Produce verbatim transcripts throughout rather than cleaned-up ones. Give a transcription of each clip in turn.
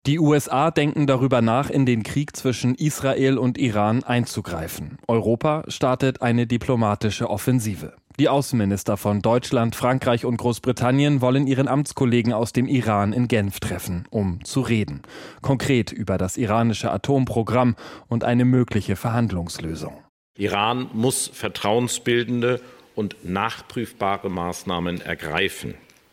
Die U S A denken darüber nach, in den Krieg zwischen Israel und Iran einzugreifen. Europa startet eine diplomatische Offensive. Die Außenminister von Deutschland, Frankreich und Großbritannien wollen ihren Amtskollegen aus dem Iran in Genf treffen, um zu reden. Konkret über das iranische Atomprogramm und eine mögliche Verhandlungslösung. Iran muss vertrauensbildende und nachprüfbare Maßnahmen ergreifen.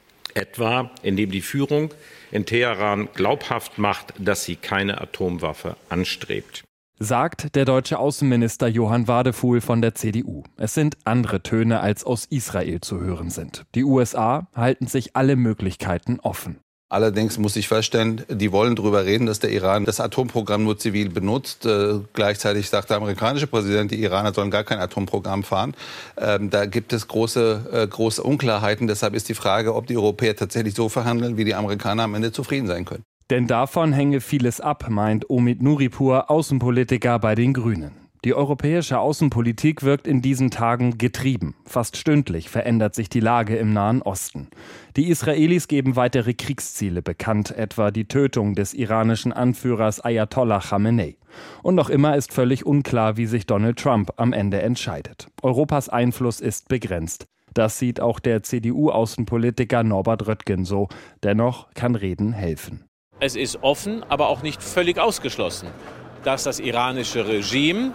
Etwa indem die Führung in Teheran glaubhaft macht, dass sie keine Atomwaffe anstrebt. Sagt der deutsche Außenminister Johann Wadefuhl von der C D U. Es sind andere Töne, als aus Israel zu hören sind. Die U S A halten sich alle Möglichkeiten offen. Allerdings muss ich feststellen, die wollen darüber reden, dass der Iran das Atomprogramm nur zivil benutzt. Äh, gleichzeitig sagt der amerikanische Präsident, die Iraner sollen gar kein Atomprogramm fahren. Ähm, da gibt es große, äh, große Unklarheiten. Deshalb ist die Frage, ob die Europäer tatsächlich so verhandeln, wie die Amerikaner am Ende zufrieden sein können. Denn davon hänge vieles ab, meint Omid Nuripur, Außenpolitiker bei den Grünen. Die europäische Außenpolitik wirkt in diesen Tagen getrieben. Fast stündlich verändert sich die Lage im Nahen Osten. Die Israelis geben weitere Kriegsziele bekannt, etwa die Tötung des iranischen Anführers Ayatollah Khamenei. Und noch immer ist völlig unklar, wie sich Donald Trump am Ende entscheidet. Europas Einfluss ist begrenzt. Das sieht auch der C D U-Außenpolitiker Norbert Röttgen so. Dennoch kann Reden helfen. Es ist offen, aber auch nicht völlig ausgeschlossen, dass das iranische Regime,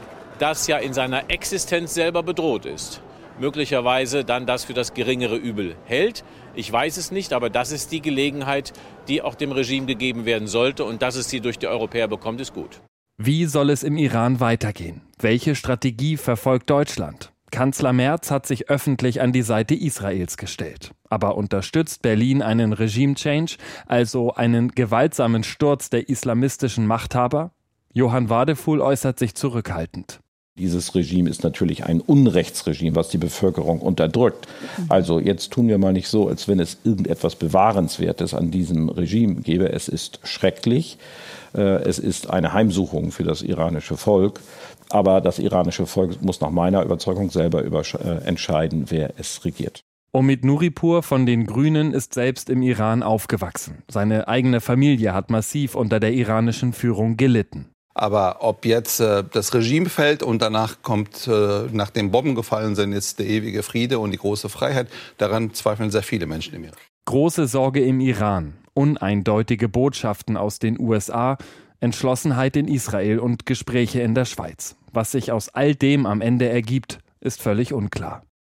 das ja in seiner Existenz selber bedroht ist, möglicherweise dann das für das geringere Übel hält. Ich weiß es nicht, aber das ist die Gelegenheit, die auch dem Regime gegeben werden sollte. Und dass es sie durch die Europäer bekommt, ist gut. Wie soll es im Iran weitergehen? Welche Strategie verfolgt Deutschland? Kanzler Merz hat sich öffentlich an die Seite Israels gestellt. Aber unterstützt Berlin einen Regime-Change, also einen gewaltsamen Sturz der islamistischen Machthaber? Johann Wadefuhl äußert sich zurückhaltend. Dieses Regime ist natürlich ein Unrechtsregime, was die Bevölkerung unterdrückt. Also jetzt tun wir mal nicht so, als wenn es irgendetwas Bewahrenswertes an diesem Regime gäbe. Es ist schrecklich. Es ist eine Heimsuchung für das iranische Volk. Aber das iranische Volk muss nach meiner Überzeugung selber entscheiden, wer es regiert. Omid Nuripur von den Grünen ist selbst im Iran aufgewachsen. Seine eigene Familie hat massiv unter der iranischen Führung gelitten. Aber ob jetzt äh, das Regime fällt und danach kommt, äh, nachdem Bomben gefallen sind, jetzt der ewige Friede und die große Freiheit, daran zweifeln sehr viele Menschen im Iran. Große Sorge im Iran, uneindeutige Botschaften aus den U S A, Entschlossenheit in Israel und Gespräche in der Schweiz. Was sich aus all dem am Ende ergibt, ist völlig unklar.